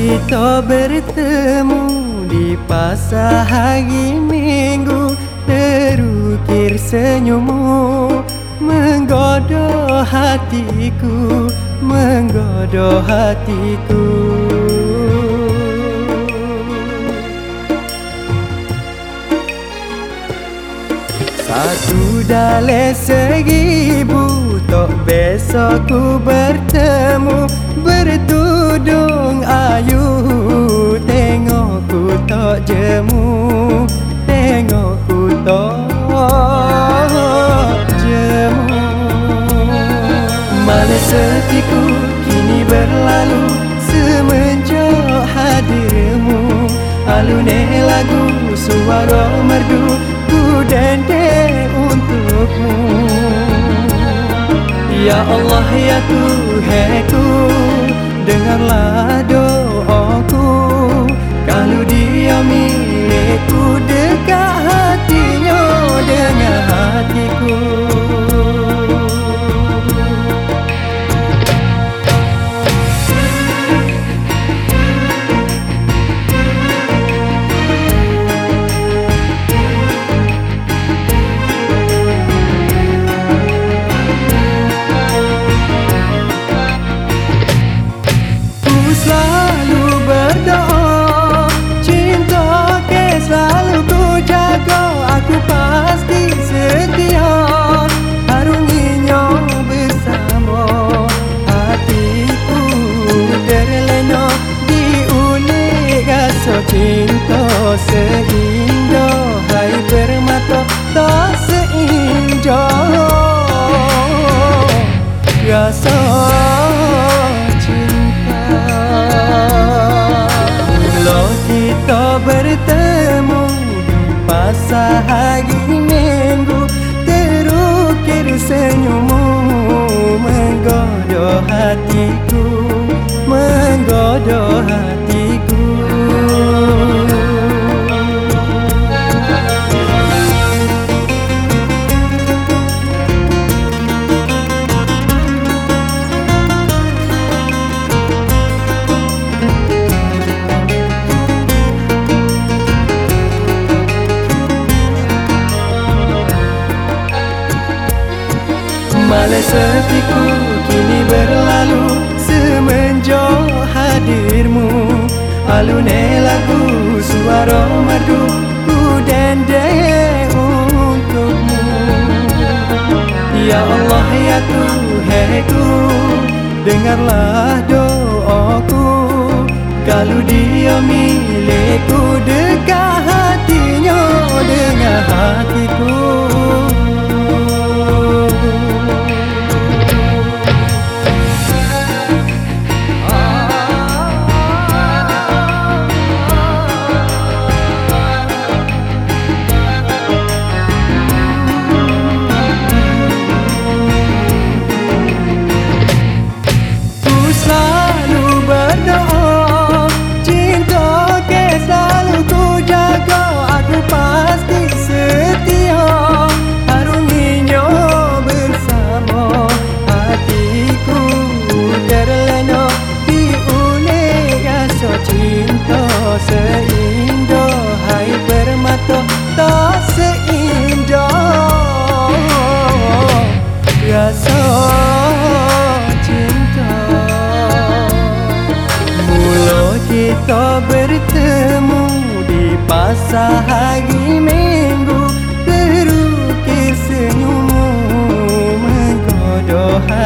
kita bertemu di pasar hari Minggu, terukir senyummu menggoda hatiku, menggoda hatiku. Satu dalam 1000 tok besok ku bertemu, bertudung ayu, tengok ku tok jemu, tengok ku tok jemu. Malah sepiku kini berlalu semenjak hadirmu, alune lagu suara merdu ku dendeng untukmu. Ya Allah ya Tuhanku, dengarlah doaku, kalau dia milikku dekat hatinya dengan hatiku. Selalu berdoa, cinta ke selalu ku jaga, aku pasti setia, harunginya bersama. Hatiku terlena diulik rasa cinta seindah, hai permata tak seindah rasa kita bertemu di pasar hari Minggu, terukir senyummu menggoda hatiku, menggoda hatiku. Malah sepiku kini berlalu semenjak hadirmu, alune lagu suara merdu ku dendeng untukmu. Ya Allah ya Tuhanku, dengarlah doaku, kalau dia milikku dekat hatinya dengan hatiku. Selalu berdoa, cinta ke selalu ku jaga, aku pasti setia, harunginya bersama. Hatiku terlena diulik rasa cinta seindah, hai permata tak seindah rasa kita bertemu di pasar hari Minggu, terukir senyummu menggoda